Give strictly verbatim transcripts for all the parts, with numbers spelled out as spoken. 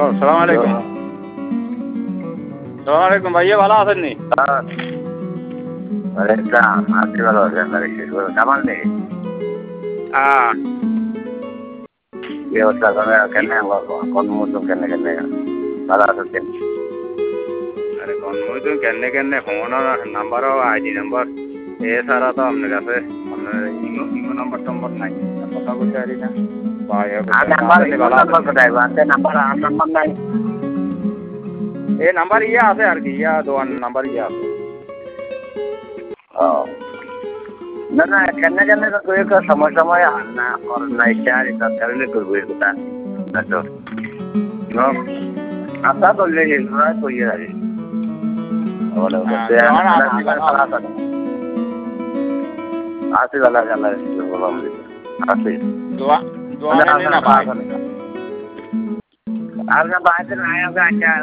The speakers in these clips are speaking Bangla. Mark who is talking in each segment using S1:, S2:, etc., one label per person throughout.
S1: সালাম আলাইকুম। সালাম আলাইকুম ভাইয়া, ভালো আছেন নি? হ্যাঁ আরে কনমইতুন কেনে কেনে ফোন নাম্বার আইডি নাম্বার এ ছাড়া তো আপনার কাছে আপনার ইমো ইমো নাম্বার টাম্বার নাই, কথা বলতে পারি না। এই নাম্বার ইয়ে আছে আর কি, ইয়া দোয়ান নাম্বার ইয়ে আছে।
S2: ও না না কেনে কেনে তো তুই সময় সময় না কর না ইচ্ছা কারণে করবো এটা না তো আশা করলে করিয়ে রাখি আসি বেলা গেল আসি আর না বাইরে নাই আমরা আচ্ছা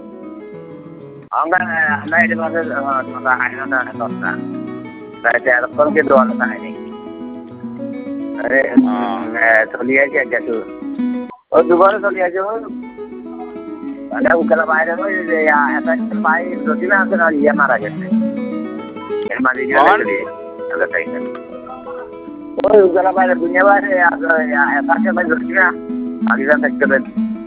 S2: আমরা আমরা এর মধ্যে আইনা দশটা রাইতে এরকমকে দোয়ানো নাই আরে চলি আছে একটু ও দুবারে চলি আছে মানে উকালা বাইরে ওই একটা ভাই রতিনা আছে না ইয়ে মারা গেছে এর মারি গেছে তাই না ওই উকালা বাইরে দুনিয়া বাইরে একটা ভাই রতিনা আগে দেখতে পেন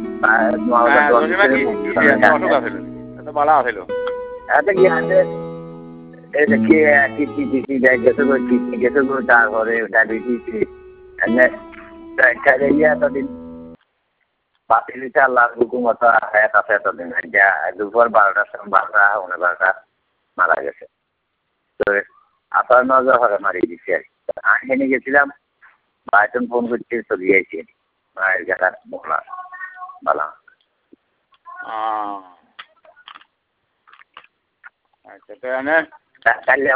S1: বালা আছিল
S2: এটা কি আছে এটা কি কি কি কি গেছে গো কি গেছে গো তার ঘরে ডায়াবেটিস এনে তাই ইয়া তো দিন পাতিলিটা লাগু কুমতা হায়াত আছে তো দিন যা দুপুর বারোটার সময় বারোটা উনি বারোটা মারা গেছে তো আপনার নজর হবে মারি দিচ্ছে আমি এনে গেছিলাম বাইটন ফোন করতে চলে গিয়েছি মায়ের জায়গা বলা বলা
S1: আচ্ছা তো এনে
S2: কাল্লা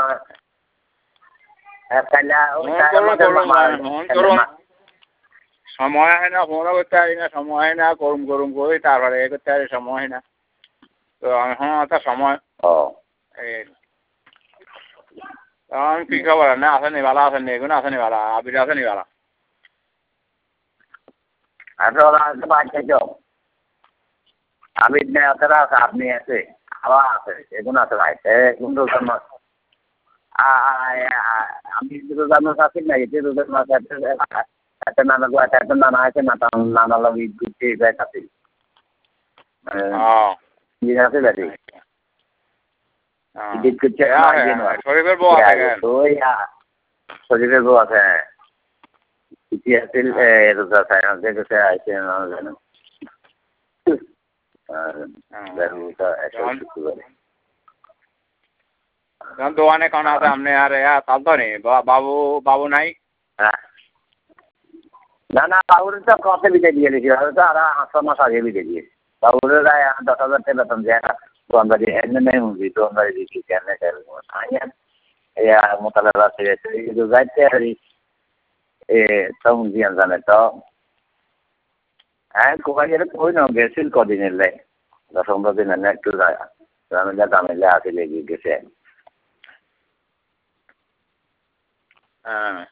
S2: কাল্লা
S1: সময় হয় না ফোনও করতে পারি না, সময় হয় না গরম গরম করি তারপরে এ করতে পারি সময় হয় না তো হ্যাঁ একটা সময় এই কি খবর না আসেনি ভালো আসেনি এগুলো আসেনি ভালো আবির আসেনি ভালো
S2: আবির নেই অতটা আছে আপনি আছে খাওয়া আছে এগুলো আছে ভাই কিন্তু আমি দুটো মাছ আছি না এতে দুটো মাছ একটা নানা একটা নানা আছে না নানা লোক ঈদ করতে যায় কাছে আছে দাদি ঈদ করতে
S1: শরীফের বউ আছে
S2: শরীফের বউ আছে আছিল রোজা গেছে আইসে জানো
S1: দোকানে কোন আছে আপনি আর তাল তো নেই বাবু বাবু নাই
S2: না না বাবুর তো কত বিদে দিয়ে দিয়েছি তো আর আটশো মাস আগে বিদে দিয়েছি বাবুর দশ হাজার টাকা বেতন দেয় দোকানদারি এমনি নেই মুভি দোকানদারি দিচ্ছি কেন মোতালা যাইতে আর এ তো মুভি জানে তো হ্যাঁ কোকাইয়ের কই না গেছিল কদিন এলে দশ পনেরো দিন এনে একটু জামিলা দামিলা আসলে গেছে
S1: হ্যাঁ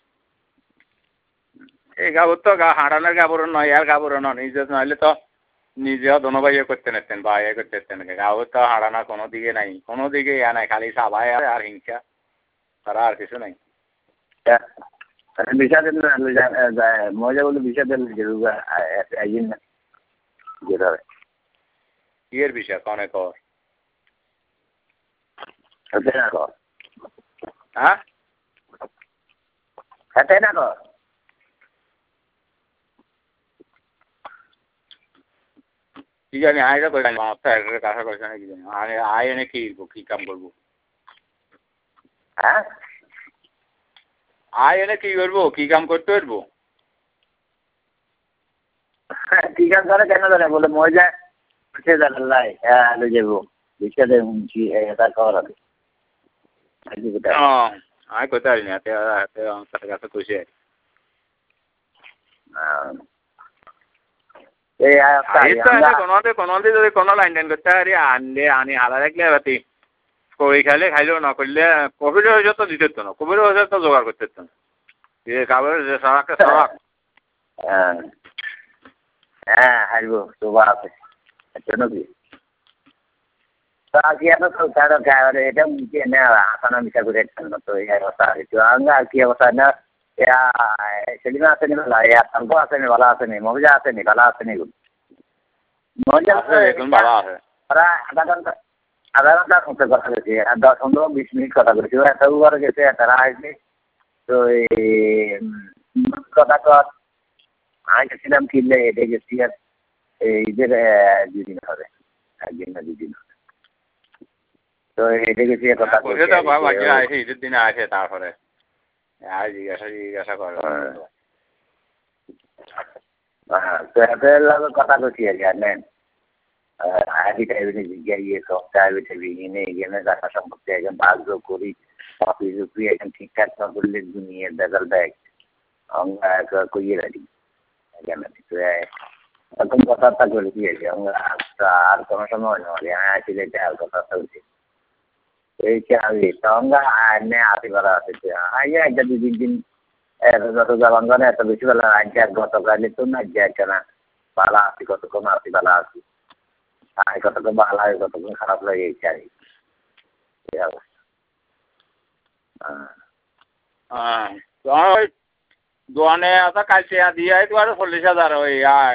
S1: এই গাবর তো হাঁটানোর গাবর নয় আর গাবর নয় নিজে নইলে তো নিজেও দোনো ভাইয়ে করতে নিতেন ভাইয়ে করতে নিতেন গাবর তো হাঁটানো কোনো দিকে নাই কোনো দিকে ইয়া নাই খালি সাবাই আর হিংসা তারা আর কিছু নাই
S2: বিষা দিন মজা বলে বিষা দিন না যেতে হবে
S1: কিয়ের বিষয় কনে কর
S2: না কর
S1: হ্যাঁ
S2: হাতে না কর
S1: কি জানি আয়টা করে কাছে করছে না কি জানি আয় এনে কি কি কাম করবো
S2: হ্যাঁ
S1: আয় এনে কি করবো কি কাম করতে পারবো
S2: কি কাম করে কেন জানে বলে মজা উঠে জানাল্লাই হ্যাঁ যাবো বিষাদে এটা খাওয়ার হবে
S1: আয় করতে পারি না হাতে হাতে কাছে কইছে কোনোদি যদি কোনো লাইন টাইন করতে পারি আনলে আনি হালা রাখলে বাতি কবি খাইলে খাইলেও না করলে কবির হয়েছে তো দিতে না কবির হয়েছে তো জোগাড় করতে না কাবের যে সড়াকে সড়াক
S2: হ্যাঁ হ্যাঁ হারবো তোবা আছে জন্য কি আর কি এত তারা গায়ে এটা মুখে না আসানা মিশা করে তো এই অবস্থা হয়েছে আঙ্গা আর কি অবস্থা না সেদিন আসেনি ভালো তারপর আসেনি ভালো আসেনি মজা আসেনি ভালো আসেনি মজা
S1: এখন ভালো আছে
S2: ওরা আধা ঘন্টা আধা ঘন্টার মধ্যে কথা বলছি আর দশ পনেরো বিশ মিনিট কথা বলছি ওরা এত উপরে গেছে তারা আসবে তো এই কথা কর আমি গেছিলাম কিনলে হেঁটে গেছি আর ঈদের দুদিন হবে একদিন না দুদিন হবে তো হেঁটে গেছি কথা
S1: বসে তো বাকি আসে ঈদের দিনে আসে তারপরে আর জিজ্ঞাসা জিজ্ঞাসা করে
S2: হ্যাঁ তো এদের লগে কথা করছি আর কি আর নেন আগে টাইমে জিজ্ঞাসা সব টাইমে এনে এখানে দেখা সম্পর্কে একদম ভাগ্য করি কপি টুপি একদম ঠিকঠাক না করলে দুনিয়া বেজাল ব্যাগ আমরা কইয়ে রাখি এখানে এখন কথাবার্তা করে দিয়েছি আমরা আর কোনো সময় নয় হ্যাঁ আসলে আর কথাবার্তা হচ্ছে এই চাবি সঙ্গে এনে আসি বেলা আসছে আগে একটা দু তিন দিন যত যাবান জানে এত বেশি বেলা আজকে আর গতকালে তো না আজকে না ভালো আসি কতক্ষণ আসি ভালো আসি আর কতক্ষণ ভালো লাগে কতক্ষণ খারাপ লাগে এই চাই এই অবস্থা
S1: হ্যাঁ হ্যাঁ দোকানে আছে কালকে দিয়ে তো আর চল্লিশ হাজার ওই আর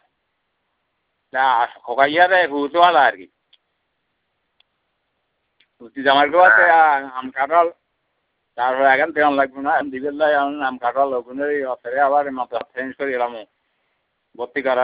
S1: খোকাইয়া দেয় হুতোয়ালা আর কি উঠি জামার কেউ আছে আম কাঁঠাল তারপরে এখন তেমন লাগবে না দিবেন আম কাঁঠাল ওখানে অফারে আবার মাথা চেঞ্জ করে এলাম ভর্তি করা